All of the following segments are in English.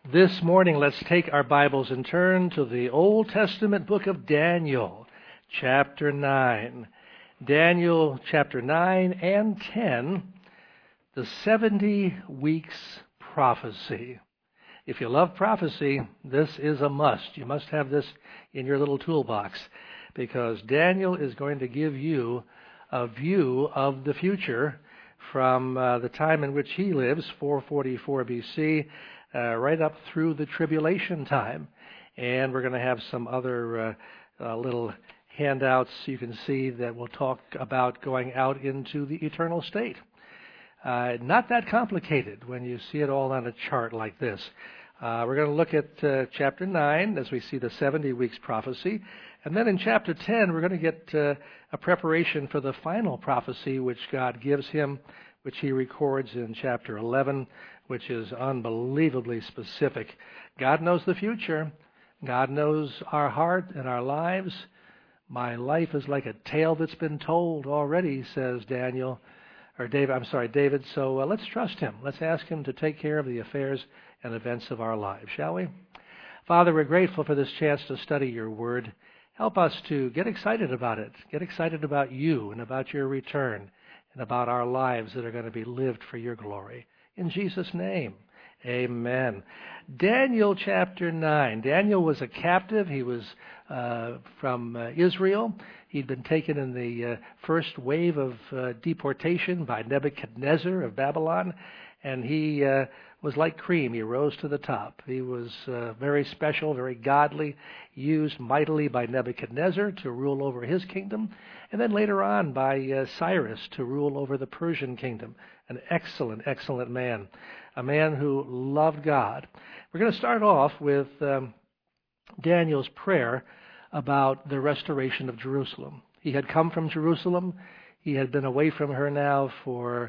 This morning, let's take our Bibles and turn to the Old Testament book of Daniel, chapter 9. Daniel, chapter 9 and 10, the 70 weeks prophecy. If you love prophecy, this is a must. You must have this in your little toolbox, because Daniel is going to give you a view of the future from the time in which he lives, 444 BC, right up through the tribulation time. And we're going to have some other little handouts you can see that will talk about going out into the eternal state. Not that complicated when you see it all on a chart like this. We're going to look at chapter 9 as we see the 70 weeks prophecy. And then in chapter 10, we're going to get a preparation for the final prophecy which God gives him, which he records in chapter 11, which is unbelievably specific. God knows the future. God knows our heart and our lives. My life is like a tale that's been told already, says David. So let's trust him. Let's ask him to take care of the affairs and events of our lives, shall we? Father, we're grateful for this chance to study your word. Help us to get excited about it. Get excited about you and about your return and about our lives that are going to be lived for your glory. In Jesus' name, amen. Daniel chapter 9. Daniel was a captive. He was from Israel. He'd been taken in the first wave of deportation by Nebuchadnezzar of Babylon, and he was like cream. He rose to the top. He was very special, very godly, used mightily by Nebuchadnezzar to rule over his kingdom, and then later on by Cyrus to rule over the Persian kingdom. An excellent, excellent man, a man who loved God. We're going to start off with Daniel's prayer about the restoration of Jerusalem. He had come from Jerusalem. He had been away from her now for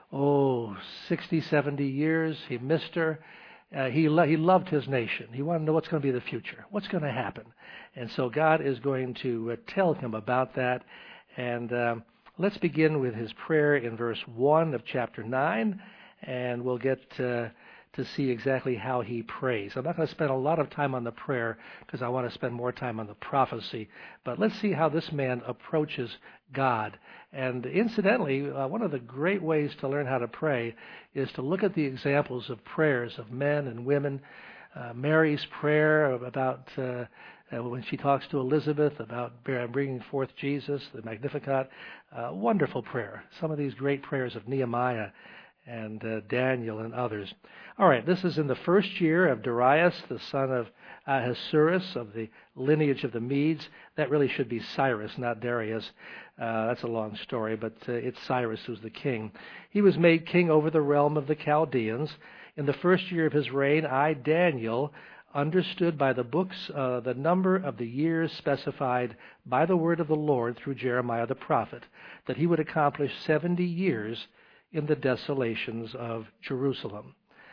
60, 70 years. He missed her. He loved his nation. He wanted to know what's going to be the future, what's going to happen. And so God is going to tell him about that. And let's begin with his prayer in verse 1 of chapter 9, and we'll get to see exactly how he prays. I'm not going to spend a lot of time on the prayer because I want to spend more time on the prophecy. But let's see how this man approaches God. And incidentally, one of the great ways to learn how to pray is to look at the examples of prayers of men and women. Mary's prayer about when she talks to Elizabeth about bringing forth Jesus, the Magnificat, wonderful prayer. Some of these great prayers of Nehemiah and Daniel and others. All right, this is in the first year of Darius, the son of Ahasuerus, of the lineage of the Medes. That really should be Cyrus, not Darius. That's a long story, but it's Cyrus who's the king. He was made king over the realm of the Chaldeans. In the first year of his reign, I, Daniel, understood by the books the number of the years specified by the word of the Lord through Jeremiah the prophet, that he would accomplish 70 years in the desolations of Jerusalem.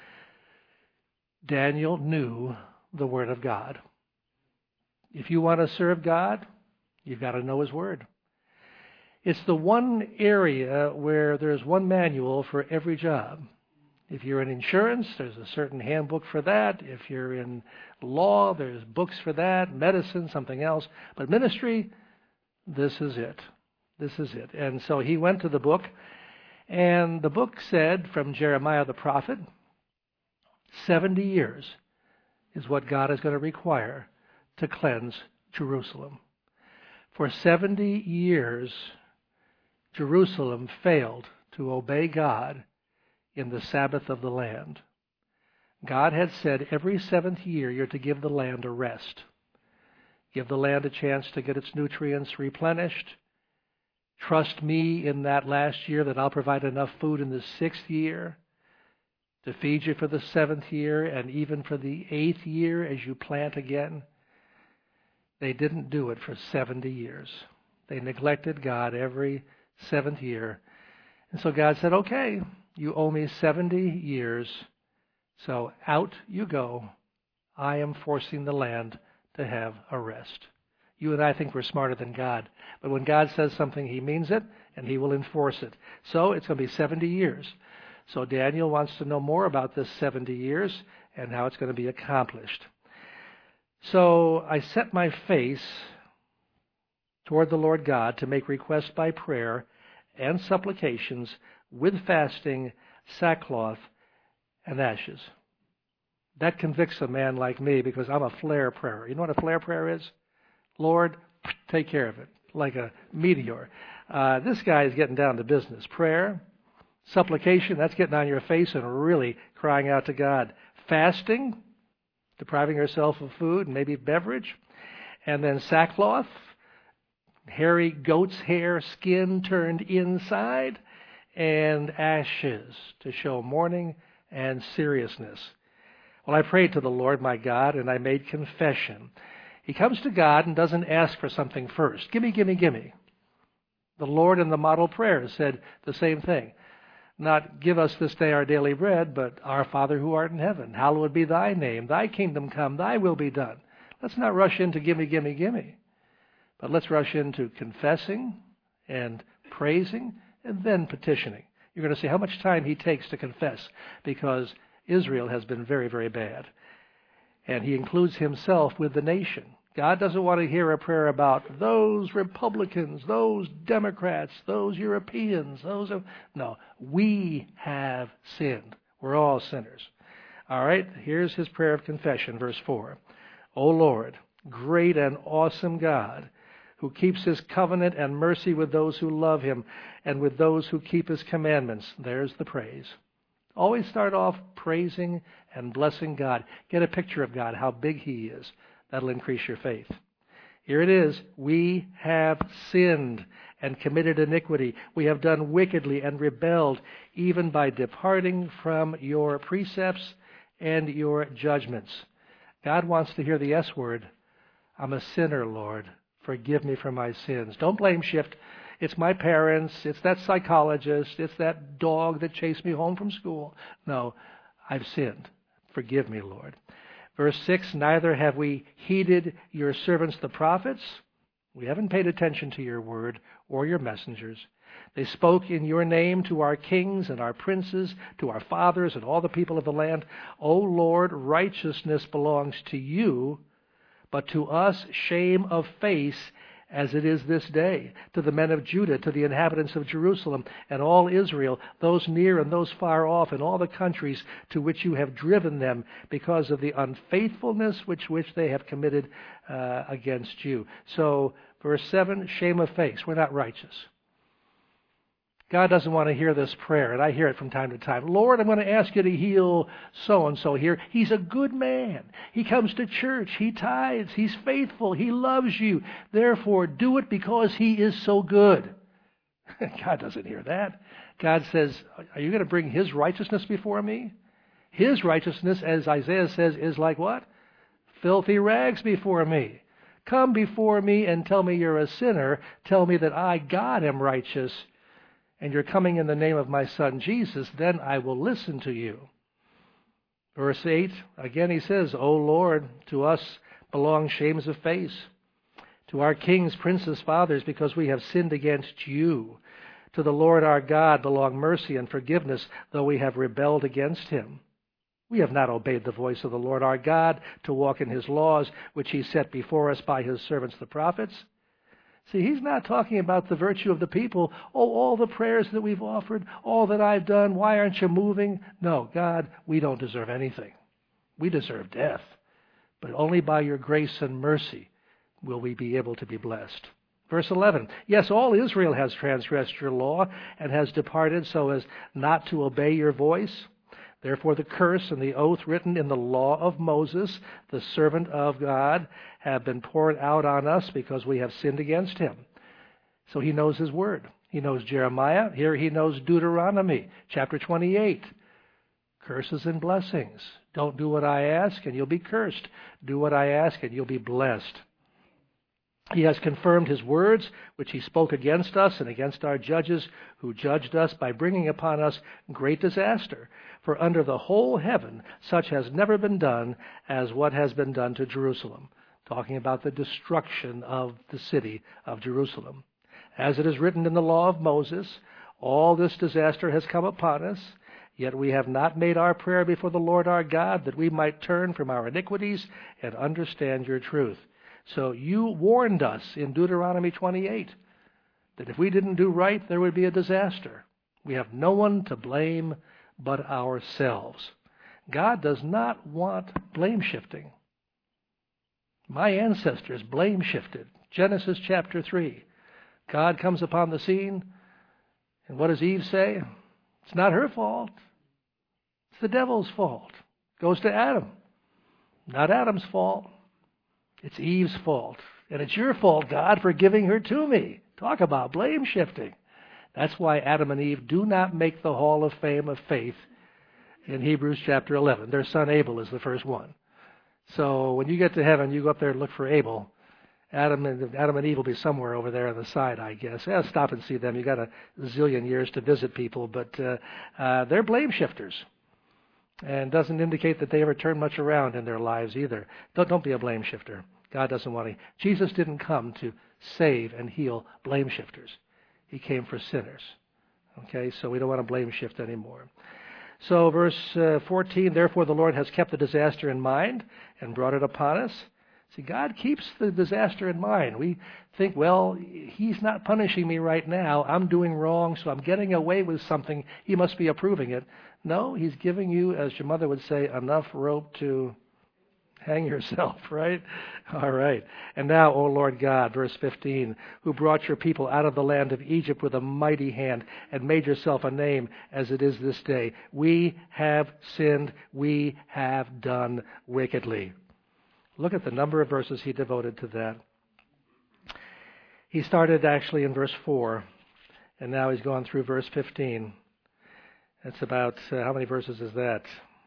Daniel knew the Word of God. If you want to serve God, you've got to know His Word. It's the one area where there's one manual for every job. If you're in insurance, there's a certain handbook for that. If you're in law, there's books for that. Medicine, something else. But ministry, this is it. This is it. And so he went to the book, and the book said from Jeremiah the prophet, 70 years is what God is going to require to cleanse Jerusalem. For 70 years, Jerusalem failed to obey God in the Sabbath of the land. God had said every seventh year you're to give the land a rest. Give the land a chance to get its nutrients replenished. Trust me in that last year that I'll provide enough food in the sixth year to feed you for the seventh year and even for the eighth year as you plant again. They didn't do it for 70 years. They neglected God every seventh year. And so God said, okay, you owe me 70 years, so out you go. I am forcing the land to have a rest. You and I think we're smarter than God. But when God says something, He means it, and He will enforce it. So it's going to be 70 years. So Daniel wants to know more about this 70 years, and how it's going to be accomplished. So I set my face toward the Lord God to make request by prayer and supplications with fasting, sackcloth, and ashes. That convicts a man like me because I'm a flare prayer. You know what a flare prayer is? Lord, take care of it, like a meteor. This guy is getting down to business. Prayer, supplication, that's getting on your face and really crying out to God. Fasting, depriving yourself of food and maybe beverage. And then sackcloth, hairy goat's hair, skin turned inside. And ashes to show mourning and seriousness. Well, I prayed to the Lord my God, and I made confession. He comes to God and doesn't ask for something first. Gimme, gimme, gimme. The Lord in the model prayer said the same thing. Not give us this day our daily bread, but our Father who art in heaven. Hallowed be thy name. Thy kingdom come. Thy will be done. Let's not rush into gimme, gimme, gimme. But let's rush into confessing and praising and then petitioning. You're going to see how much time he takes to confess, because Israel has been very, very bad. And he includes himself with the nation. God doesn't want to hear a prayer about those Republicans, those Democrats, those Europeans, No, we have sinned. We're all sinners. All right, here's his prayer of confession, verse 4. O Lord, great and awesome God, who keeps his covenant and mercy with those who love him and with those who keep his commandments. There's the praise. Always start off praising and blessing God. Get a picture of God, how big he is. That'll increase your faith. Here it is. We have sinned and committed iniquity. We have done wickedly and rebelled, even by departing from your precepts and your judgments. God wants to hear the S word. I'm a sinner, Lord. Forgive me for my sins. Don't blame shift. It's my parents. It's that psychologist. It's that dog that chased me home from school. No, I've sinned. Forgive me, Lord. Verse 6, neither have we heeded your servants the prophets. We haven't paid attention to your word or your messengers. They spoke in your name to our kings and our princes, to our fathers and all the people of the land. O Lord, righteousness belongs to you, but to us shame of face as it is this day, to the men of Judah, to the inhabitants of Jerusalem, and all Israel, those near and those far off, and all the countries to which you have driven them, because of the unfaithfulness which they have committed against you. So, verse 7, shame of face. We're not righteous. God doesn't want to hear this prayer, and I hear it from time to time. Lord, I'm going to ask you to heal so-and-so here. He's a good man. He comes to church. He tithes. He's faithful. He loves you. Therefore, do it because he is so good. God doesn't hear that. God says, are you going to bring his righteousness before me? His righteousness, as Isaiah says, is like what? Filthy rags before me. Come before me and tell me you're a sinner. Tell me that I, God, am righteous, and you're coming in the name of my Son Jesus, then I will listen to you. Verse 8, again he says, O Lord, to us belong shames of face, to our kings, princes, fathers, because we have sinned against you. To the Lord our God belong mercy and forgiveness, though we have rebelled against him. We have not obeyed the voice of the Lord our God to walk in his laws, which he set before us by his servants the prophets. See, he's not talking about the virtue of the people. Oh, all the prayers that we've offered, all that I've done, why aren't you moving? No, God, we don't deserve anything. We deserve death. But only by your grace and mercy will we be able to be blessed. Verse 11, yes, all Israel has transgressed your law and has departed so as not to obey your voice. Therefore the curse and the oath written in the law of Moses, the servant of God, have been poured out on us because we have sinned against him. So he knows his word. He knows Jeremiah. Here he knows Deuteronomy, chapter 28. Curses and blessings. Don't do what I ask and you'll be cursed. Do what I ask and you'll be blessed. He has confirmed his words, which he spoke against us and against our judges who judged us, by bringing upon us great disaster. For under the whole heaven such has never been done as what has been done to Jerusalem. Talking about the destruction of the city of Jerusalem. As it is written in the law of Moses, all this disaster has come upon us, Yet we have not made our prayer before the Lord our God, that we might turn from our iniquities and understand your truth. So you warned us in Deuteronomy 28 that if we didn't do right, there would be a disaster. We have no one to blame but ourselves. God does not want blame shifting. My ancestors blame shifted. Genesis chapter 3. God comes upon the scene, and what does Eve say? It's not her fault. It's the devil's fault. Goes to Adam. Not Adam's fault. It's Eve's fault. And it's your fault, God, for giving her to me. Talk about blame shifting. That's why Adam and Eve do not make the Hall of Fame of Faith in Hebrews chapter 11. Their son Abel is the first one. So when you get to heaven, you go up there and look for Abel. Adam and Eve will be somewhere over there on the side, I guess. Yeah, stop and see them. You got a zillion years to visit people, but they're blame shifters. And doesn't indicate that they ever turn much around in their lives either. Don't be a blame shifter. God doesn't want to. Jesus didn't come to save and heal blame shifters. He came for sinners. Okay, so we don't want to blame shift anymore. So verse 14, therefore the Lord has kept the disaster in mind and brought it upon us. See, God keeps the disaster in mind. We think, well, He's not punishing me right now. I'm doing wrong, so I'm getting away with something. He must be approving it. No, He's giving you, as your mother would say, enough rope to hang yourself, right? All right. And now, O Lord God, verse 15, who brought your people out of the land of Egypt with a mighty hand and made yourself a name as it is this day. We have sinned. We have done wickedly. Look at the number of verses he devoted to that. He started actually in verse 4, and now he's gone through verse 15. That's about, how many verses is that?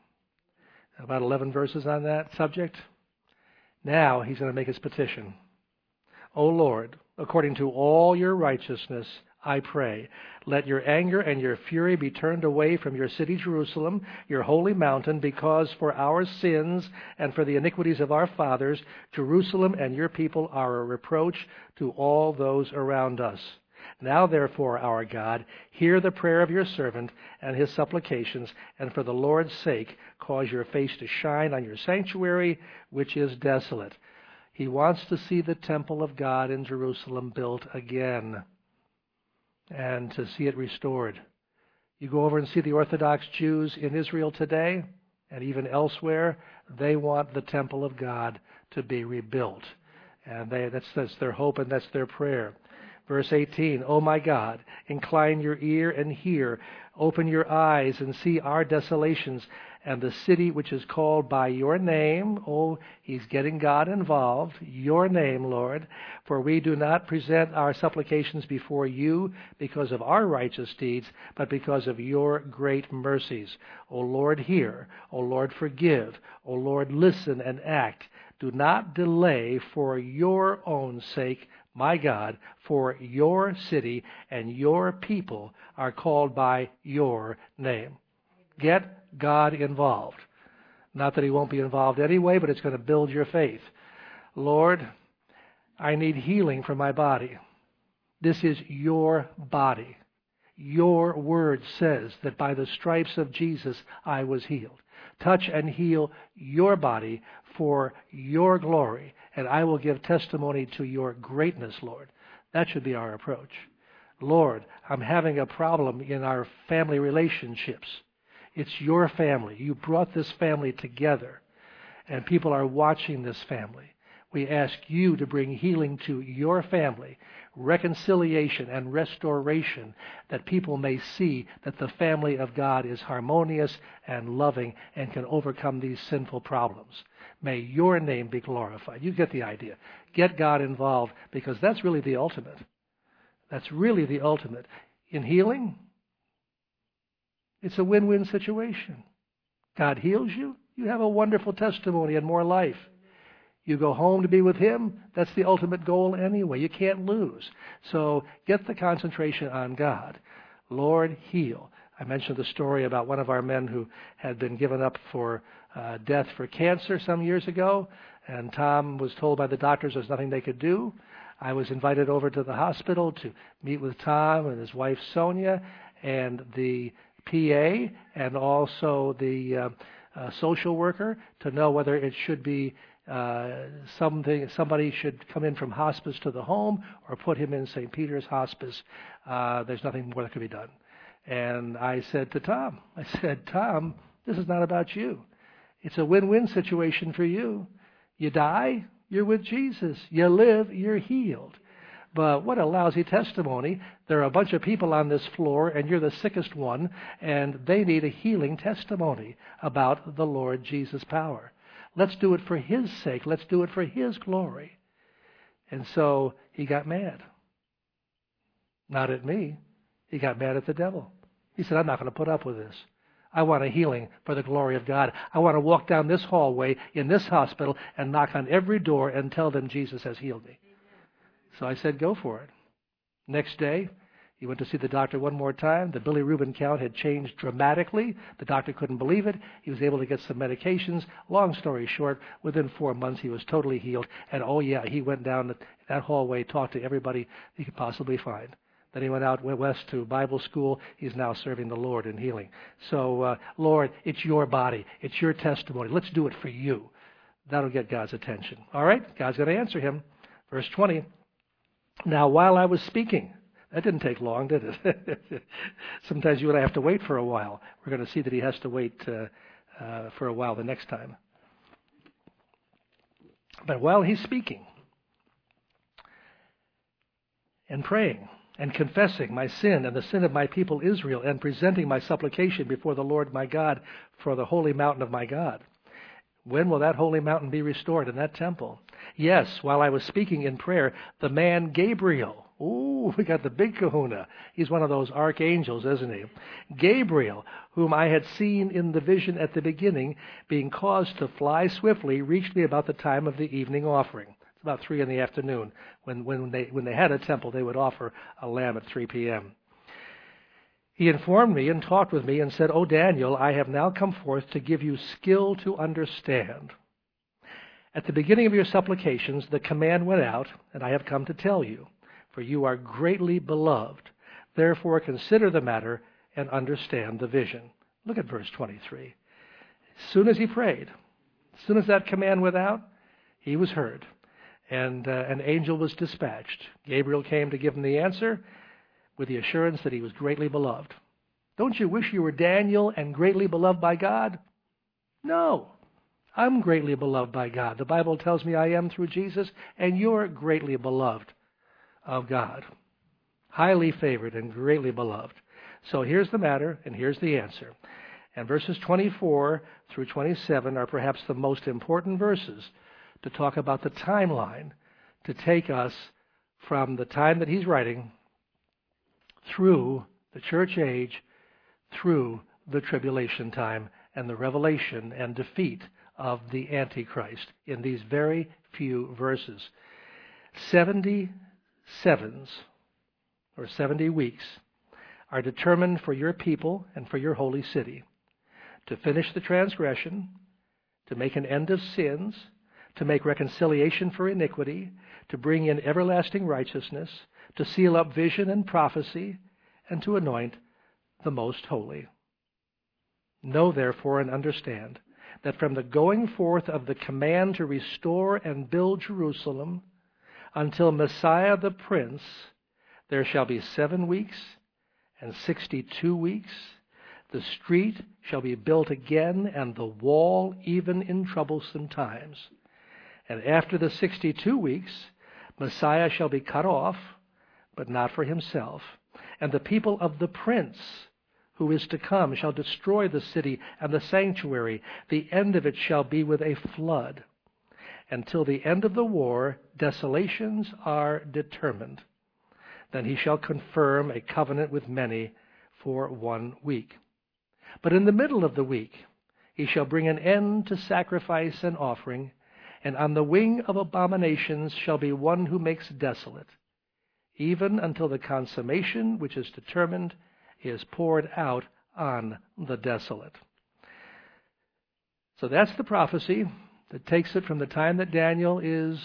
About 11 verses on that subject. Now he's going to make his petition. O Lord, according to all your righteousness, I pray, let your anger and your fury be turned away from your city Jerusalem, your holy mountain, because for our sins and for the iniquities of our fathers, Jerusalem and your people are a reproach to all those around us. Now, therefore, our God, hear the prayer of your servant and his supplications, and for the Lord's sake, cause your face to shine on your sanctuary, which is desolate. He wants to see the temple of God in Jerusalem built again and to see it restored. You go over and see the Orthodox Jews in Israel today and even elsewhere, they want the temple of God to be rebuilt. And that's their hope and that's their prayer. Verse 18, O my God, incline your ear and hear. Open your eyes and see our desolations and the city which is called by your name. Oh, he's getting God involved. Your name, Lord. For we do not present our supplications before you because of our righteous deeds, but because of your great mercies. O Lord, hear. O Lord, forgive. O Lord, listen and act. Do not delay for your own sake, my God, for your city and your people are called by your name. Get God involved. Not that he won't be involved anyway, but it's going to build your faith. Lord, I need healing for my body. This is your body. Your word says that by the stripes of Jesus I was healed. Touch and heal your body for your glory, and I will give testimony to your greatness, Lord. That should be our approach. Lord, I'm having a problem in our family relationships. It's your family. You brought this family together, and people are watching this family. We ask you to bring healing to your family, reconciliation and restoration, that people may see that the family of God is harmonious and loving and can overcome these sinful problems. May your name be glorified. You get the idea. Get God involved, because that's really the ultimate. That's really the ultimate. In healing, it's a win-win situation. God heals you. You have a wonderful testimony and more life. You go home to be with him. That's the ultimate goal anyway. You can't lose. So get the concentration on God. Lord, heal. I mentioned the story about one of our men who had been given up for death for cancer some years ago, and Tom was told by the doctors there's nothing they could do. I was invited over to the hospital to meet with Tom and his wife Sonia, and the PA and also the social worker to know whether it should be somebody should come in from hospice to the home or put him in St. Peter's Hospice. There's nothing more that can be done. And I said to Tom, Tom, this is not about you. It's a win-win situation for you. You die, you're with Jesus. You live, you're healed. But what a lousy testimony. There are a bunch of people on this floor, and you're the sickest one, and they need a healing testimony about the Lord Jesus' power. Let's do it for His sake. Let's do it for His glory. And so he got mad. Not at me. He got mad at the devil. He said, I'm not going to put up with this. I want a healing for the glory of God. I want to walk down this hallway in this hospital and knock on every door and tell them Jesus has healed me. So I said, go for it. Next day, he went to see the doctor one more time. The bilirubin count had changed dramatically. The doctor couldn't believe it. He was able to get some medications. Long story short, within 4 months, he was totally healed. And oh yeah, he went down that hallway, talked to everybody he could possibly find. Then he went west to Bible school. He's now serving the Lord in healing. So, Lord, it's your body. It's your testimony. Let's do it for you. That'll get God's attention. All right? God's going to answer him. Verse 20. Now, while I was speaking, that didn't take long, did it? Sometimes you and I have to wait for a while. We're going to see that he has to wait for a while the next time. But while he's speaking and praying and confessing my sin and the sin of my people Israel and presenting my supplication before the Lord my God for the holy mountain of my God, when will that holy mountain be restored in that temple? Yes, while I was speaking in prayer, the man Gabriel, ooh, we got the big kahuna. He's one of those archangels, isn't he? Gabriel, whom I had seen in the vision at the beginning, being caused to fly swiftly, reached me about the time of the evening offering. It's about 3 p.m. When they had a temple, they would offer a lamb at 3 p.m. He informed me and talked with me and said, O Daniel, I have now come forth to give you skill to understand. At the beginning of your supplications, the command went out, and I have come to tell you, for you are greatly beloved. Therefore consider the matter and understand the vision. Look at verse 23. As soon as he prayed, as soon as that command went out, he was heard, and an angel was dispatched. Gabriel came to give him the answer with the assurance that he was greatly beloved. Don't you wish you were Daniel and greatly beloved by God? No. I'm greatly beloved by God. The Bible tells me I am through Jesus, and you're greatly beloved of God. Highly favored and greatly beloved. So here's the matter, and here's the answer. And verses 24 through 27 are perhaps the most important verses to talk about the timeline, to take us from the time that he's writing through the church age, through the tribulation time, and the revelation and defeat of the Antichrist in these very few verses. 70 sevens, or 70 weeks, are determined for your people and for your holy city, to finish the transgression, to make an end of sins, to make reconciliation for iniquity, to bring in everlasting righteousness, to seal up vision and prophecy, and to anoint the most holy. Know therefore and understand that from the going forth of the command to restore and build Jerusalem until Messiah the Prince, there shall be 7 weeks and 62 weeks. The street shall be built again, and the wall even in troublesome times. And after the 62 weeks, Messiah shall be cut off, but not for himself. And the people of the Prince who is to come shall destroy the city and the sanctuary. The end of it shall be with a flood. Until the end of the war, desolations are determined. Then he shall confirm a covenant with many for 1 week. But in the middle of the week, he shall bring an end to sacrifice and offering, and on the wing of abominations shall be one who makes desolate, even until the consummation which is determined is poured out on the desolate. So that's the prophecy that takes it from the time that Daniel is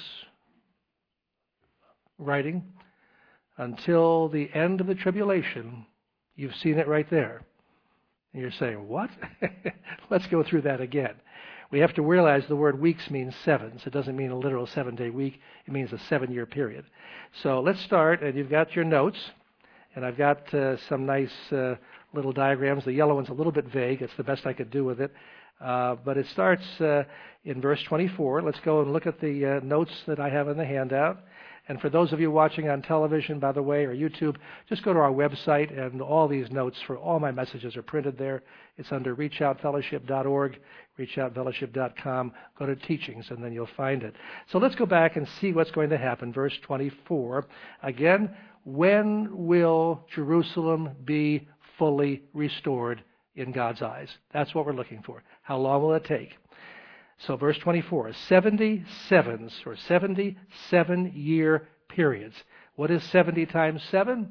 writing until the end of the tribulation. You've seen it right there. And you're saying, what? Let's go through that again. We have to realize the word weeks means sevens. It doesn't mean a literal 7-day week. It means a 7-year period. So let's start, and you've got your notes, and I've got some nice little diagrams. The yellow one's a little bit vague. It's the best I could do with it. But it starts in verse 24. Let's go and look at the notes that I have in the handout. And for those of you watching on television, by the way, or YouTube, just go to our website, and all these notes for all my messages are printed there. It's under reachoutfellowship.org, reachoutfellowship.com. Go to teachings, and then you'll find it. So let's go back and see what's going to happen. Verse 24. Again, when will Jerusalem be fully restored in God's eyes? That's what we're looking for. How long will it take? So verse 24, 77s or 77-year periods. What is 70 times 7?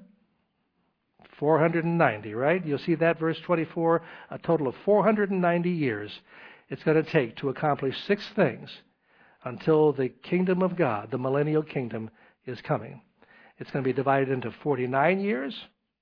490, right? You'll see that, verse 24, a total of 490 years it's going to take to accomplish 6 things until the kingdom of God, the millennial kingdom, is coming. It's going to be divided into 49 years,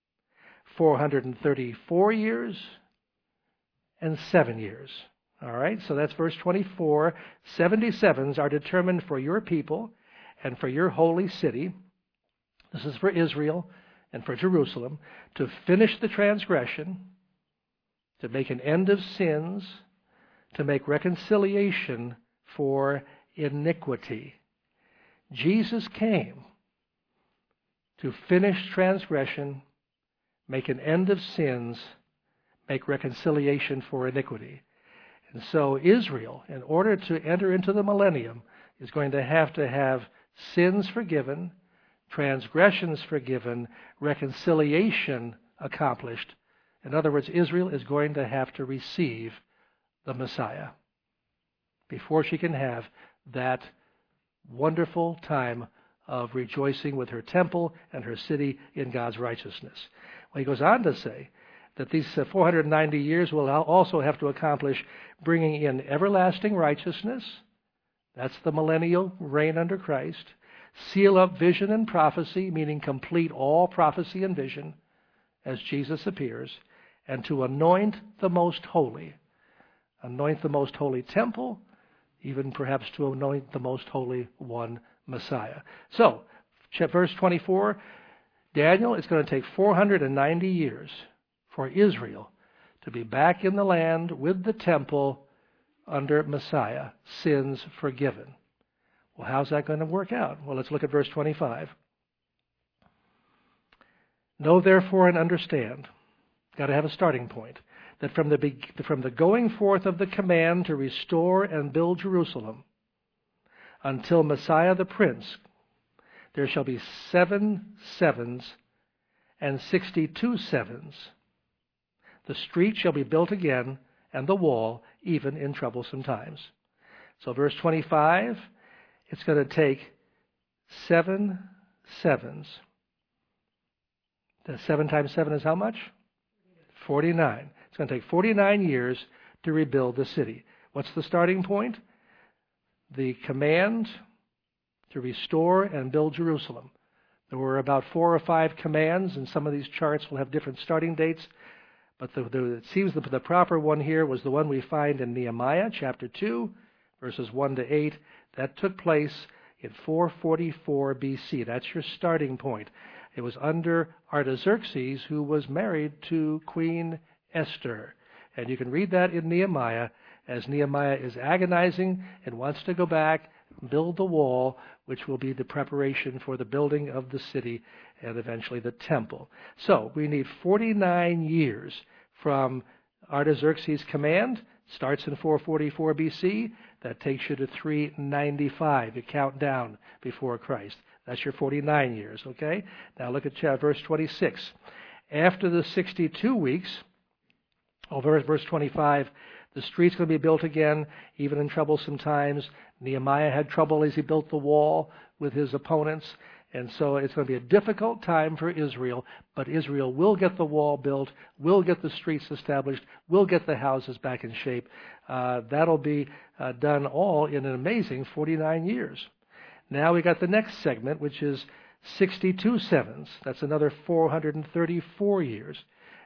434 years, and 7 years. All right, so that's verse 24. 77s are determined for your people and for your holy city. This is for Israel and for Jerusalem, to finish the transgression, to make an end of sins, to make reconciliation for iniquity. Jesus came to finish transgression, make an end of sins, make reconciliation for iniquity. And so Israel, in order to enter into the millennium, is going to have sins forgiven, transgressions forgiven, reconciliation accomplished. In other words, Israel is going to have to receive the Messiah before she can have that wonderful time of rejoicing with her temple and her city in God's righteousness. Well, he goes on to say that these 490 years will also have to accomplish bringing in everlasting righteousness. That's the millennial reign under Christ. Seal up vision and prophecy, meaning complete all prophecy and vision as Jesus appears. And to anoint the most holy. Anoint the most holy temple, even perhaps to anoint the most holy one, Messiah. So, verse 24, Daniel, it's going to take 490 years for Israel to be back in the land with the temple under Messiah, sins forgiven. Well, how's that going to work out? Well, let's look at verse 25. Know therefore and understand, got to have a starting point, that from the going forth of the command to restore and build Jerusalem until Messiah the Prince, there shall be 7 sevens and 62 sevens. The street shall be built again, and the wall, even in troublesome times. So verse 25, it's going to take 7 sevens. The 7 times 7 is how much? 49. It's going to take 49 years to rebuild the city. What's the starting point? The command to restore and build Jerusalem. There were about 4 or 5 commands, and some of these charts will have different starting dates. But it seems the proper one here was the one we find in Nehemiah chapter 2, verses 1 to 8. That took place in 444 BC. That's your starting point. It was under Artaxerxes, who was married to Queen Esther. And you can read that in Nehemiah, as Nehemiah is agonizing and wants to go back and build the wall, which will be the preparation for the building of the city and eventually the temple. So we need 49 years from Artaxerxes' command. Starts in 444 BC. That takes you to 395. You count down before Christ. That's your 49 years, okay? Now look at verse 26. After the 62 weeks, verse 25, the street's going to be built again, even in troublesome times. Nehemiah had trouble as he built the wall with his opponents. And so it's going to be a difficult time for Israel, but Israel will get the wall built, will get the streets established, will get the houses back in shape. That'll be done all in an amazing 49 years. Now we got the next segment, which is 62 sevens. That's another 434 years.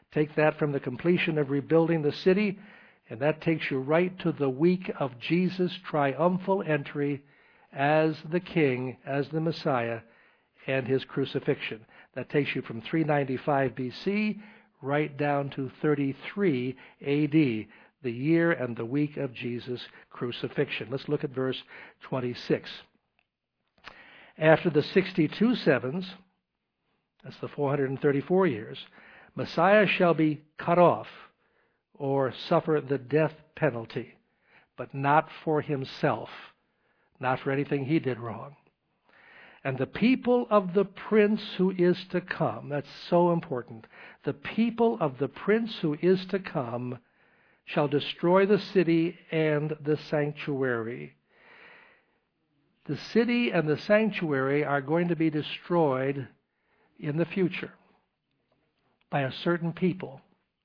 Take that from the completion of rebuilding the city, and that takes you right to the week of Jesus' triumphal entry as the King, as the Messiah, and his crucifixion. That takes you from 395 BC right down to 33 AD, the year and the week of Jesus' crucifixion. Let's look at verse 26. After the 62 sevens, that's the 434 years, Messiah shall be cut off or suffer the death penalty, but not for himself, not for anything he did wrong. And the people of the prince who is to come, that's so important, the people of the prince who is to come shall destroy the city and the sanctuary. The city and the sanctuary are going to be destroyed in the future by a certain people.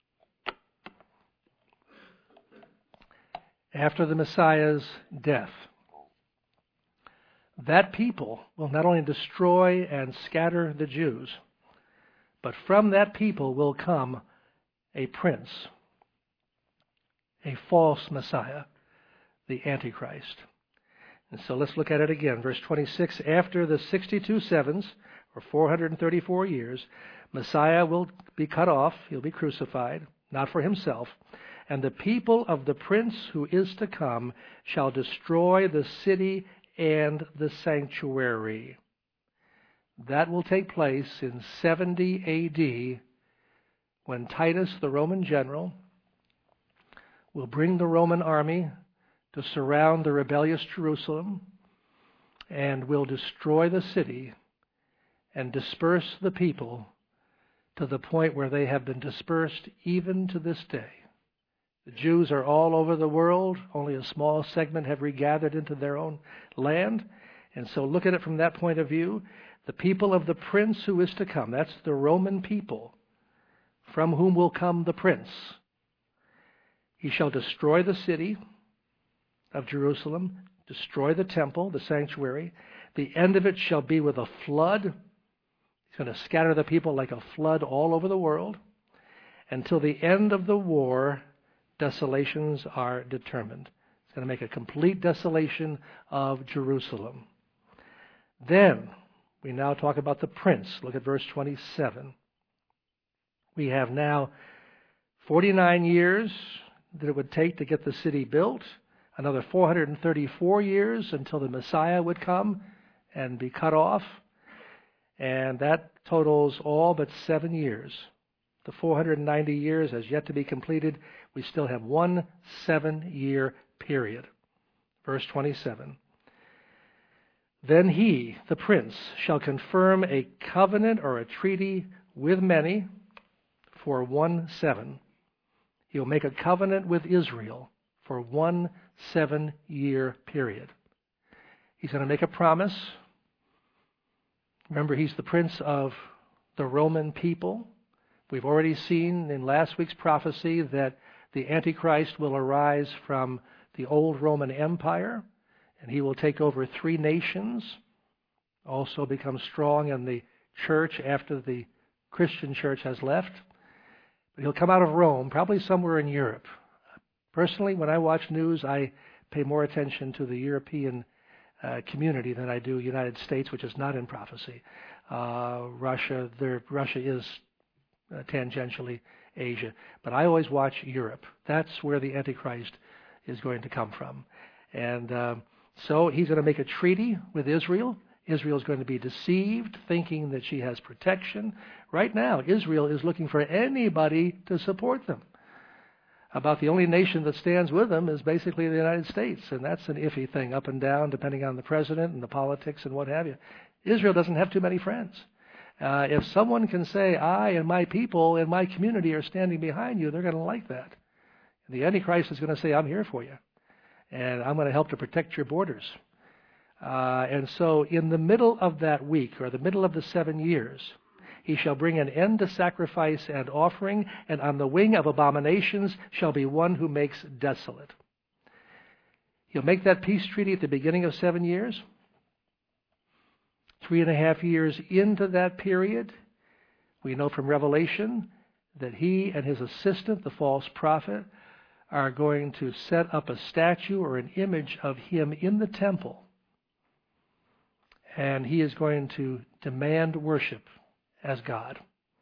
After the Messiah's death, that people will not only destroy and scatter the Jews, but from that people will come a prince, a false Messiah, the Antichrist. And so let's look at it again. Verse 26, after the 62 sevens, or 434 years, Messiah will be cut off, he'll be crucified, not for himself, and the people of the prince who is to come shall destroy the city and the sanctuary. That will take place in 70 AD, when Titus, the Roman general, will bring the Roman army to surround the rebellious Jerusalem and will destroy the city and disperse the people to the point where they have been dispersed even to this day. The Jews are all over the world. Only a small segment have regathered into their own land. And so look at it from that point of view. The people of the prince who is to come, that's the Roman people, from whom will come the prince. He shall destroy the city of Jerusalem, destroy the temple, the sanctuary. The end of it shall be with a flood. He's going to scatter the people like a flood all over the world. Until the end of the war, desolations are determined. It's going to make a complete desolation of Jerusalem. Then, we now talk about the prince. Look at verse 27. We have now 49 years that it would take to get the city built, another 434 years until the Messiah would come and be cut off, and that totals all but 7 years. The 490 years has yet to be completed. We still have 1 7-year period. Verse 27. Then he, the prince, shall confirm a covenant or a treaty with many for 1 7. He'll make a covenant with Israel for 1 7-year period. He's going to make a promise. Remember, he's the prince of the Roman people. We've already seen in last week's prophecy that the Antichrist will arise from the old Roman Empire, and he will take over 3 nations, also become strong in the church after the Christian church has left. But he'll come out of Rome, probably somewhere in Europe. Personally, when I watch news, I pay more attention to the European community than I do United States, which is not in prophecy. Russia is tangentially Asia. But I always watch Europe. That's where the Antichrist is going to come from. And so he's going to make a treaty with Israel. Israel is going to be deceived, thinking that she has protection. Right now, Israel is looking for anybody to support them. About the only nation that stands with them is basically the United States, and that's an iffy thing, up and down, depending on the president and the politics and what have you. Israel doesn't have too many friends. If someone can say, I and my people and my community are standing behind you, they're going to like that. The Antichrist is going to say, I'm here for you, and I'm going to help to protect your borders. And so in the middle of that week, or the middle of the 7 years, he shall bring an end to sacrifice and offering, and on the wing of abominations shall be one who makes desolate. He'll make that peace treaty at the beginning of 7 years. 3.5 years into that period, we know from Revelation that he and his assistant, the false prophet, are going to set up a statue or an image of him in the temple. And he is going to demand worship as God.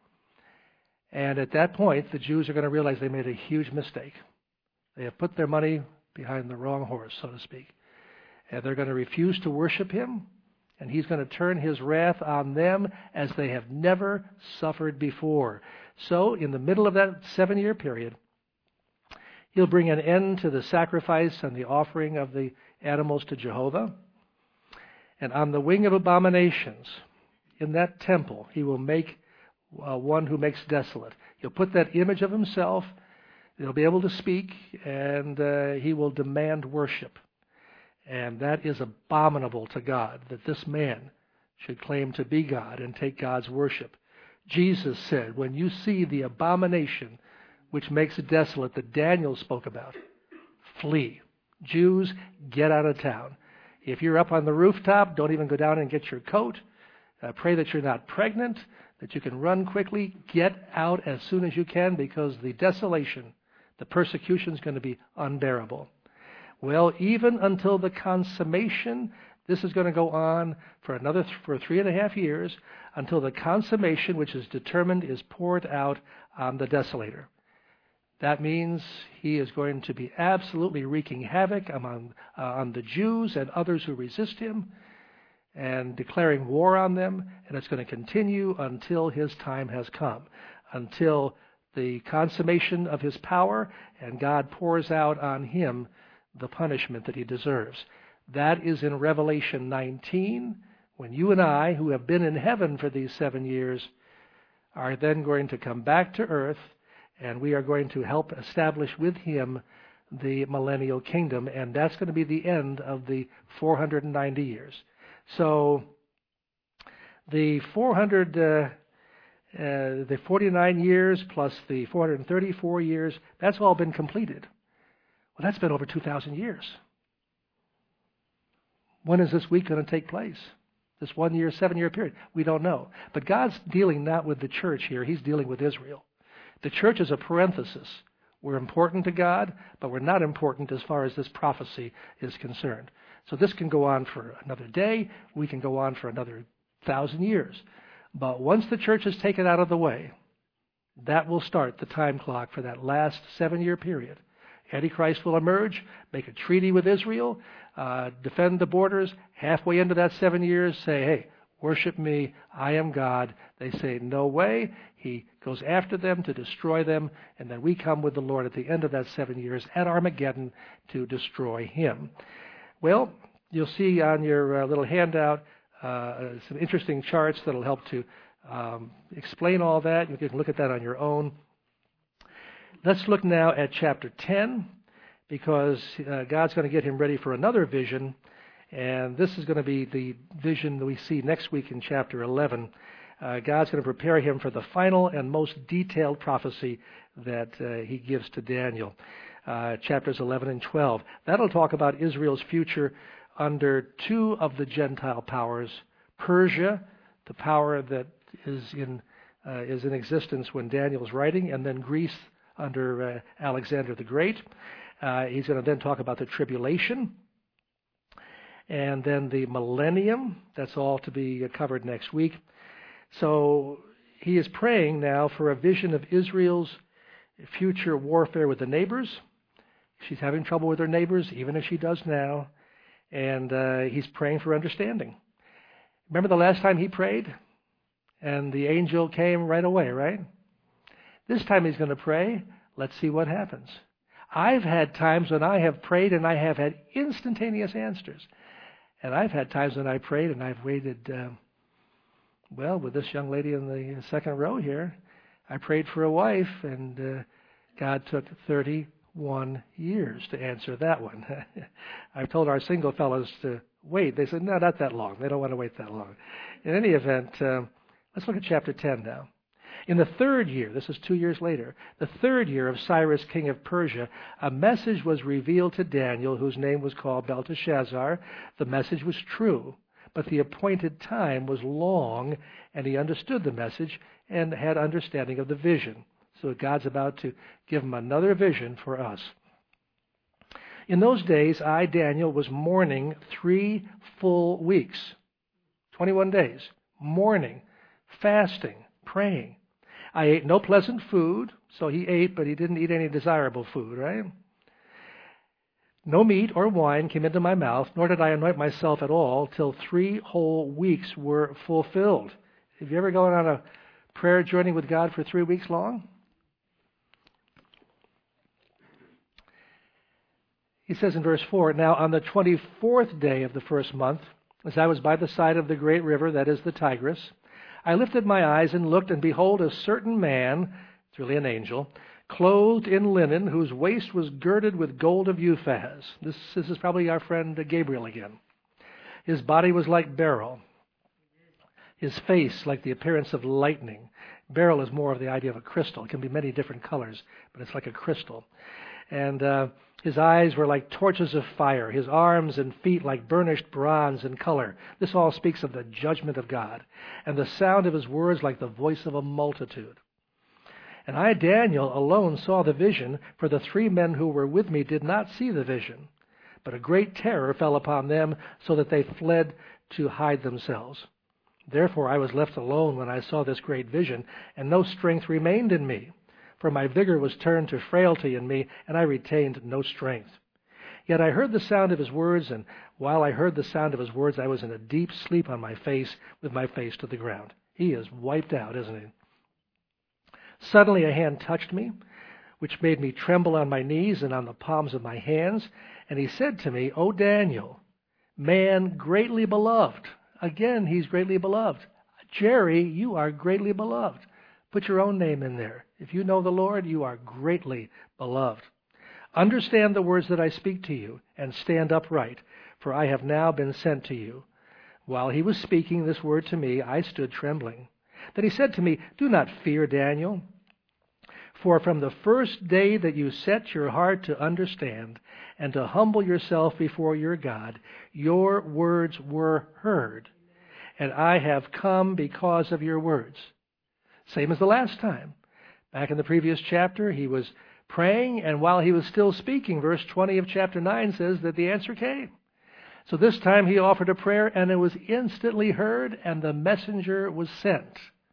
And at that point, the Jews are going to realize they made a huge mistake. They have put their money behind the wrong horse, so to speak. And they're going to refuse to worship him, and he's going to turn his wrath on them as they have never suffered before. So, in the middle of that 7-year period, he'll bring an end to the sacrifice and the offering of the animals to Jehovah. And on the wing of abominations, in that temple, he will make one who makes desolate. He'll put that image of himself. He'll be able to speak, and he will demand worship. And that is abominable to God, that this man should claim to be God and take God's worship. Jesus said, when you see the abomination which makes it desolate that Daniel spoke about, flee. Jews, get out of town. If you're up on the rooftop, don't even go down and get your coat. Pray that you're not pregnant, that you can run quickly. Get out as soon as you can, because the desolation, the persecution is going to be unbearable. Well, even until the consummation, this is going to go on for 3.5 years, until the consummation which is determined is poured out on the desolator. That means he is going to be absolutely wreaking havoc on the Jews and others who resist him, and declaring war on them, and it's going to continue until his time has come, until the consummation of his power, and God pours out on him the punishment that he deserves. That is in Revelation 19, when you and I, who have been in heaven for these 7 years, are then going to come back to earth, and we are going to help establish with him the millennial kingdom, and that's going to be the end of the 490 years. So the 49 years plus the 434 years, that's all been completed. Well, that's been over 2,000 years. When is this week going to take place? This 1 year, 7-year period? We don't know. But God's dealing not with the church here. He's dealing with Israel. The church is a parenthesis. We're important to God, but we're not important as far as this prophecy is concerned. So this can go on for another day. We can go on for another 1,000 years. But once the church is taken out of the way, that will start the time clock for that last 7-year period. Antichrist will emerge, make a treaty with Israel, defend the borders. Halfway into that 7 years, say, hey, worship me, I am God. They say, no way. He goes after them to destroy them, and then we come with the Lord at the end of that 7 years at Armageddon to destroy him. Well, you'll see on your little handout some interesting charts that will help to explain all that. You can look at that on your own. Let's look now at chapter 10, because God's going to get him ready for another vision, and this is going to be the vision that we see next week in chapter 11. God's going to prepare him for the final and most detailed prophecy that he gives to Daniel, chapters 11 and 12. That'll talk about Israel's future under two of the Gentile powers, Persia, the power that is in existence when Daniel's writing, and then Greece under Alexander the Great. He's going to then talk about the tribulation, and then the millennium. That's all to be covered next week. So he is praying now for a vision of Israel's future warfare with the neighbors. She's having trouble with her neighbors, even as she does now, and he's praying for understanding. Remember the last time he prayed? And the angel came right away, right? This time he's going to pray. Let's see what happens. I've had times when I have prayed and I have had instantaneous answers. And I've had times when I prayed and I've waited, with this young lady in the second row here, I prayed for a wife, and God took 31 years to answer that one. I've told our single fellows to wait. They said, no, not that long. They don't want to wait that long. In any event, let's look at chapter 10 now. In the 3rd year, this is 2 years later, the 3rd year of Cyrus, king of Persia, a message was revealed to Daniel, whose name was called Belteshazzar. The message was true, but the appointed time was long, and he understood the message and had understanding of the vision. So God's about to give him another vision for us. In those days, I, Daniel, was mourning 3 full weeks, 21 days, mourning, fasting, praying. I ate no pleasant food, so he ate, but he didn't eat any desirable food, right? No meat or wine came into my mouth, nor did I anoint myself at all till 3 whole weeks were fulfilled. Have you ever gone on a prayer journey with God for 3 weeks long? He says in verse 4, Now on the 24th day of the first month, as I was by the side of the great river, that is the Tigris, I lifted my eyes and looked, and behold, a certain man, it's really an angel, clothed in linen, whose waist was girded with gold of Uphaz. This is probably our friend Gabriel again. His body was like beryl, his face like the appearance of lightning. Beryl is more of the idea of a crystal. It can be many different colors, but it's like a crystal. And his eyes were like torches of fire, his arms and feet like burnished bronze in color. This all speaks of the judgment of God, and the sound of his words like the voice of a multitude. And I, Daniel, alone saw the vision, for the 3 men who were with me did not see the vision. But a great terror fell upon them, so that they fled to hide themselves. Therefore I was left alone when I saw this great vision, and no strength remained in me. For my vigor was turned to frailty in me, and I retained no strength. Yet I heard the sound of his words, and while I heard the sound of his words, I was in a deep sleep on my face, with my face to the ground. He is wiped out, isn't he? Suddenly a hand touched me, which made me tremble on my knees and on the palms of my hands. And he said to me, O Daniel, man greatly beloved. Again, he's greatly beloved. Jerry, you are greatly beloved. Put your own name in there. If you know the Lord, you are greatly beloved. Understand the words that I speak to you, and stand upright, for I have now been sent to you. While he was speaking this word to me, I stood trembling. Then he said to me, Do not fear, Daniel, for from the first day that you set your heart to understand and to humble yourself before your God, your words were heard, and I have come because of your words. Same as the last time. Back in the previous chapter, he was praying, and while he was still speaking, verse 20 of chapter 9 says that the answer came. So this time he offered a prayer, and it was instantly heard, and the messenger was sent.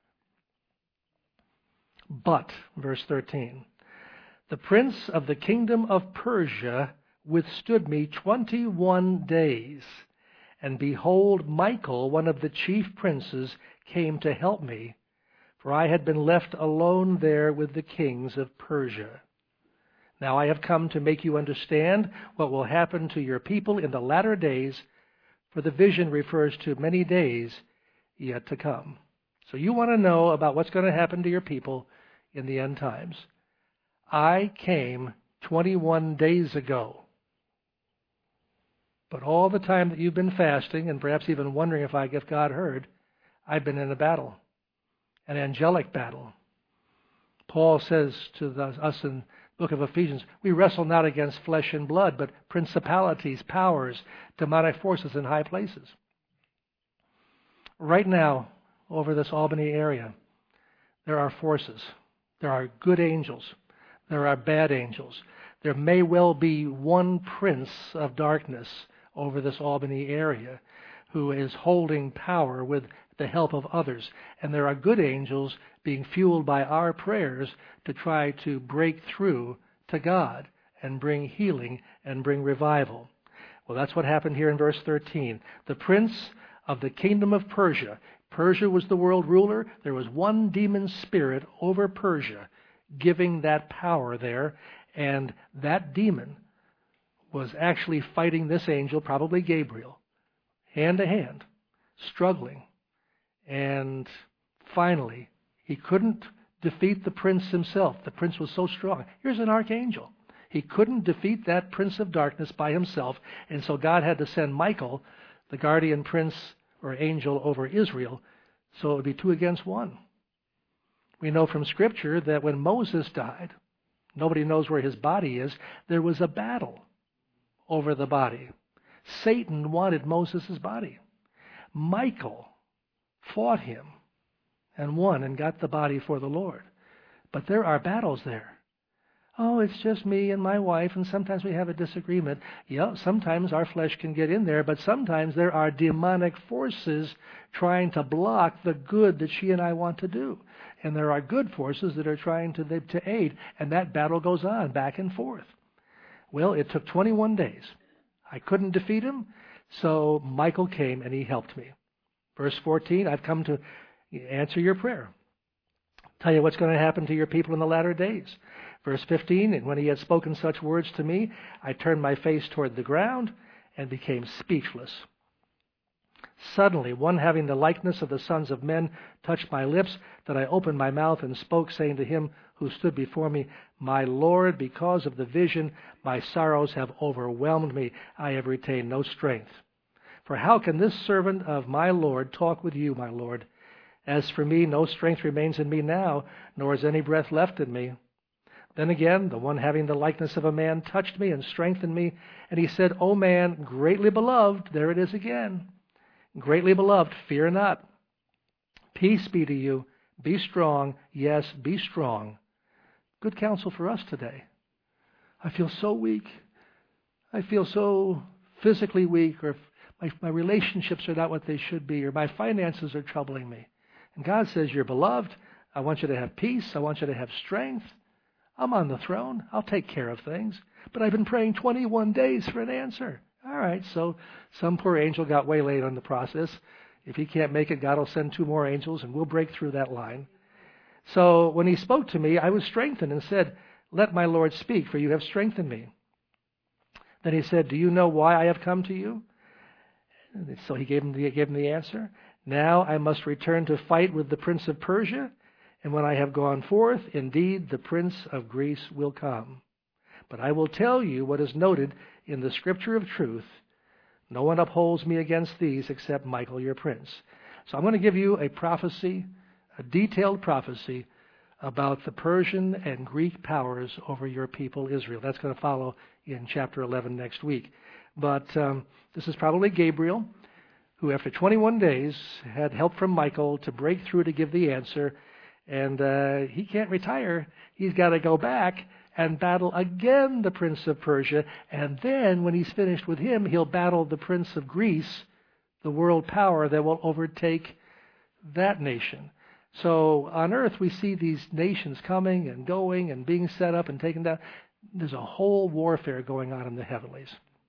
But, verse 13, the prince of the kingdom of Persia withstood me 21 days, and behold, Michael, one of the chief princes, came to help me, for I had been left alone there with the kings of Persia. Now I have come to make you understand what will happen to your people in the latter days, for the vision refers to many days yet to come. So you want to know about what's going to happen to your people in the end times. I came 21 days ago. But all the time that you've been fasting, and perhaps even wondering if God heard, I've been in a battle, an angelic battle. Paul says to us in the book of Ephesians, we wrestle not against flesh and blood, but principalities, powers, demonic forces in high places. Right now, over this Albany area, there are forces. There are good angels. There are bad angels. There may well be one prince of darkness over this Albany area who is holding power with the help of others. And there are good angels being fueled by our prayers to try to break through to God and bring healing and bring revival. Well, that's what happened here in verse 13. The prince of the kingdom of Persia. Persia was the world ruler. There was one demon spirit over Persia giving that power there. And that demon was actually fighting this angel, probably Gabriel, hand to hand, struggling. And finally, he couldn't defeat the prince himself. The prince was so strong. Here's an archangel. He couldn't defeat that prince of darkness by himself, and so God had to send Michael, the guardian prince or angel over Israel, so it would be 2 against 1. We know from Scripture that when Moses died, nobody knows where his body is, there was a battle over the body. Satan wanted Moses' body. Michael fought him and won and got the body for the Lord. But there are battles there. Oh, it's just me and my wife, and sometimes we have a disagreement. Yeah, sometimes our flesh can get in there, but sometimes there are demonic forces trying to block the good that she and I want to do. And there are good forces that are trying to aid, and that battle goes on back and forth. Well, it took 21 days. I couldn't defeat him, so Michael came and he helped me. Verse 14, I've come to answer your prayer. Tell you what's going to happen to your people in the latter days. Verse 15, and when he had spoken such words to me, I turned my face toward the ground and became speechless. Suddenly, one having the likeness of the sons of men touched my lips, that I opened my mouth and spoke, saying to him who stood before me, My Lord, because of the vision, my sorrows have overwhelmed me. I have retained no strength. For how can this servant of my Lord talk with you, my Lord? As for me, no strength remains in me now, nor is any breath left in me. Then again, the one having the likeness of a man touched me and strengthened me, and he said, O man, greatly beloved, there it is again, greatly beloved, fear not. Peace be to you. Be strong. Yes, be strong. Good counsel for us today. I feel so weak. I feel so physically weak, or my relationships are not what they should be, or my finances are troubling me. And God says, you're beloved. I want you to have peace. I want you to have strength. I'm on the throne. I'll take care of things. But I've been praying 21 days for an answer. All right, so some poor angel got waylaid on the process. If he can't make it, God will send 2 more angels, and we'll break through that line. So when he spoke to me, I was strengthened and said, Let my Lord speak, for you have strengthened me. Then he said, Do you know why I have come to you? So he gave him the answer. Now I must return to fight with the prince of Persia, and when I have gone forth, indeed the prince of Greece will come. But I will tell you what is noted in the scripture of truth. No one upholds me against these except Michael, your prince. So I'm going to give you a prophecy, a detailed prophecy about the Persian and Greek powers over your people Israel. That's going to follow in chapter 11 next week. But this is probably Gabriel, who after 21 days had help from Michael to break through to give the answer. And he can't retire. He's got to go back and battle again the prince of Persia. And then when he's finished with him, he'll battle the prince of Greece, the world power that will overtake that nation. So on earth we see these nations coming and going and being set up and taken down. There's a whole warfare going on in the heavenlies.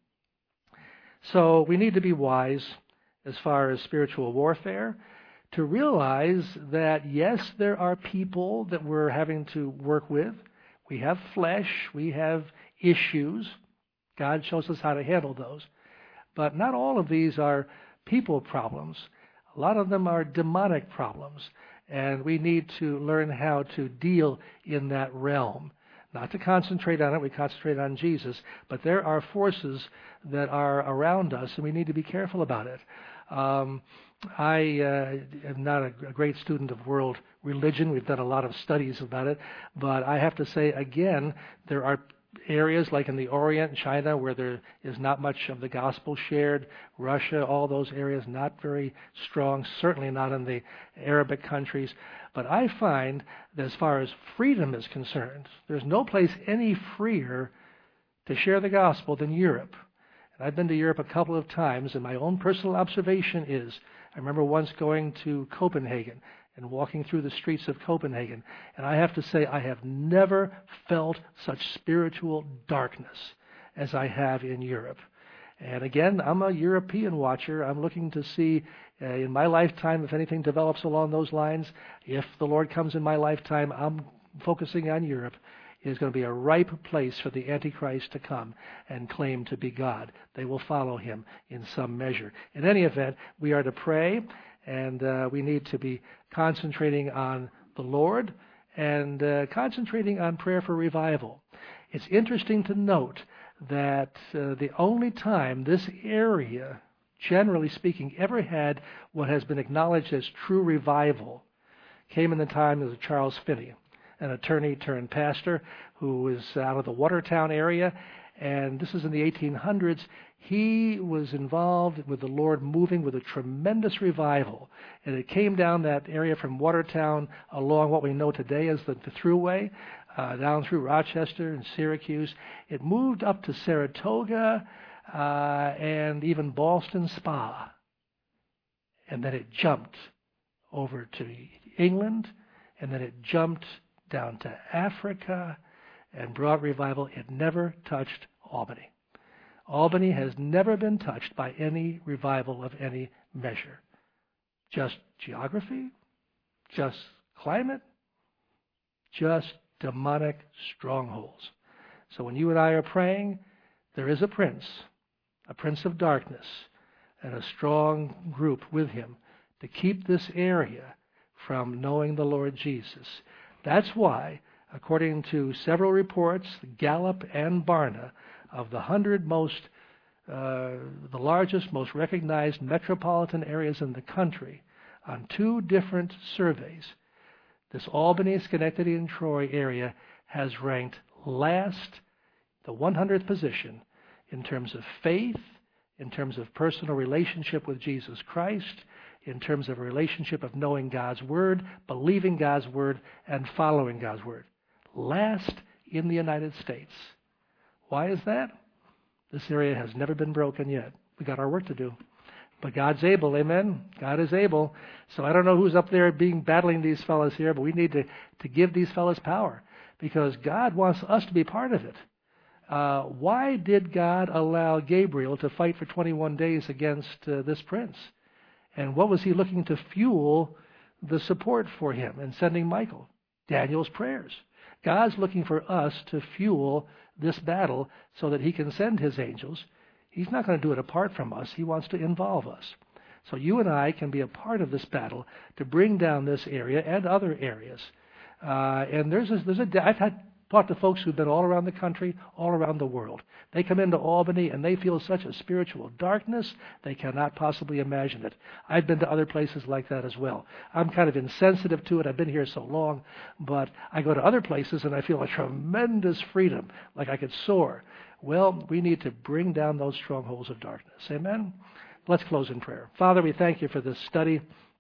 So we need to be wise as far as spiritual warfare, to realize that, yes, there are people that we're having to work with. We have flesh. We have issues. God shows us how to handle those. But not all of these are people problems. A lot of them are demonic problems. And we need to learn how to deal in that realm. Not to concentrate on it, we concentrate on Jesus. But there are forces that are around us, and we need to be careful about it. I am not a great student of world religion. We've done a lot of studies about it. But I have to say, again, there are areas like in the Orient, China, where there is not much of the gospel shared. Russia, all those areas, not very strong, certainly not in the Arabic countries. But I find that as far as freedom is concerned, there's no place any freer to share the gospel than Europe. And I've been to Europe a couple of times, and my own personal observation is, I remember once going to Copenhagen and walking through the streets of Copenhagen, and I have to say I have never felt such spiritual darkness as I have in Europe. And again, I'm a European watcher. I'm looking to see in my lifetime if anything develops along those lines. If the Lord comes in my lifetime, I'm focusing on Europe. It is going to be a ripe place for the Antichrist to come and claim to be God. They will follow him in some measure. In any event, we are to pray, and we need to be concentrating on the Lord and concentrating on prayer for revival. It's interesting to note that the only time this area, generally speaking, ever had what has been acknowledged as true revival came in the time of Charles Finney, an attorney turned pastor who was out of the Watertown area. and this is in the 1800s. He was involved with the Lord moving with a tremendous revival. And it came down that area from Watertown along what we know today as the Thruway, down through Rochester and Syracuse. It moved up to Saratoga and even Ballston Spa. And then it jumped over to England, and then it jumped down to Africa and brought revival. It never touched Albany. Albany has never been touched by any revival of any measure. Just geography, just climate, just demonic strongholds. So when you and I are praying, there is a prince of darkness, and a strong group with him to keep this area from knowing the Lord Jesus. That's why, according to several reports, Gallup and Barna, of the 100 the largest, most recognized metropolitan areas in the country, on 2 different surveys, this Albany, Schenectady, and Troy area has ranked last, the 100th position, in terms of faith, in terms of personal relationship with Jesus Christ, in terms of a relationship of knowing God's Word, believing God's Word, and following God's Word. Last in the United States. Why is that? This area has never been broken yet. We got our work to do. But God's able, amen? God is able. So I don't know who's up there battling these fellas here, but we need to give these fellas power, because God wants us to be part of it. Why did God allow Gabriel to fight for 21 days against this prince? And what was he looking to fuel the support for him in sending Michael? Daniel's prayers. God's looking for us to fuel this battle so that he can send his angels. He's not going to do it apart from us. He wants to involve us. So you and I can be a part of this battle to bring down this area and other areas. And I've talked to folks who've been all around the country, all around the world. They come into Albany and they feel such a spiritual darkness, they cannot possibly imagine it. I've been to other places like that as well. I'm kind of insensitive to it. I've been here so long, but I go to other places and I feel a tremendous freedom, like I could soar. Well, we need to bring down those strongholds of darkness. Amen? Let's close in prayer. Father, we thank you for this study.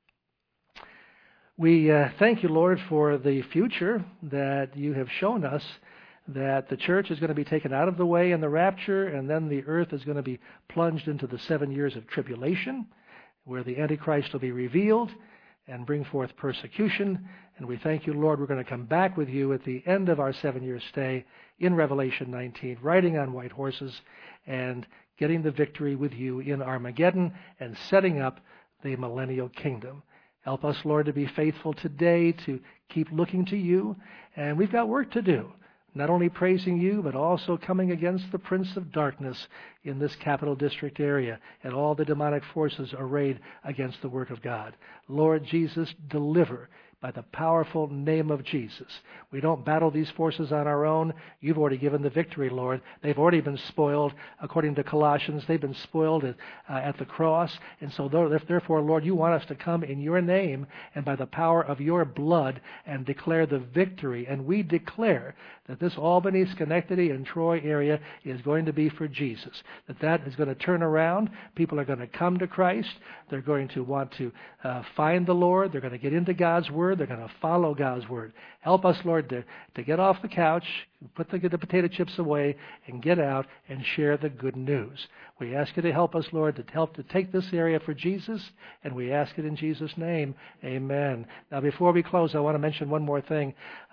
We thank you, Lord, for the future that you have shown us, that the church is going to be taken out of the way in the rapture, and then the earth is going to be plunged into the 7 years of tribulation, where the Antichrist will be revealed and bring forth persecution. And we thank you, Lord, we're going to come back with you at the end of our 7-year stay in Revelation 19, riding on white horses and getting the victory with you in Armageddon and setting up the millennial kingdom. Help us, Lord, to be faithful today, to keep looking to you. And we've got work to do, not only praising you, but also coming against the prince of darkness in this Capital District area and all the demonic forces arrayed against the work of God. Lord Jesus, deliver by the powerful name of Jesus. We don't battle these forces on our own. You've already given the victory, Lord. They've already been spoiled. According to Colossians, they've been spoiled at the cross. And so therefore, Lord, you want us to come in your name and by the power of your blood and declare the victory. And we declare that this Albany, Schenectady, and Troy area is going to be for Jesus. That is going to turn around. People are going to come to Christ. They're going to want to find the Lord. They're going to get into God's Word. They're going to follow God's Word. Help us, Lord, to get off the couch, put the potato chips away, and get out and share the good news. We ask you to help us, Lord, to take this area for Jesus, and we ask it in Jesus' name. Amen. Now, before we close, I want to mention one more thing.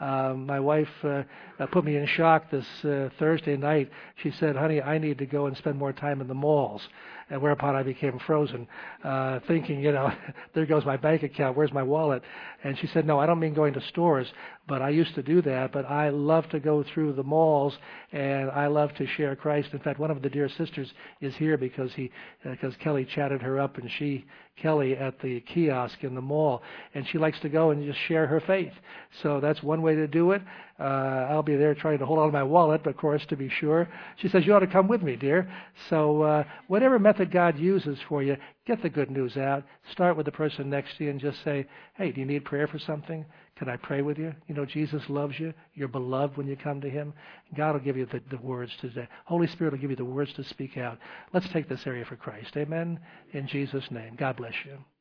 My wife put me in shock this Thursday night. She said, honey, I need to go and spend more time in the malls. And whereupon I became frozen, thinking, there goes my bank account. Where's my wallet? And she said, no, I don't mean going to stores, but I used to do that. But I love to go through the malls, and I love to share Christ. In fact, one of the dear sisters is here because Kelly chatted her up, and Kelly at the kiosk in the mall, and she likes to go and just share her faith. So that's one way to do it. I'll be there trying to hold on to my wallet, but of course, to be sure. She says, you ought to come with me, dear. So whatever method God uses for you, get the good news out. Start with the person next to you and just say, hey, do you need prayer for something? Can I pray with you? You know, Jesus loves you. You're beloved when you come to him. God will give you the words today. Holy Spirit will give you the words to speak out. Let's take this area for Christ. Amen? In Jesus' name. God bless you.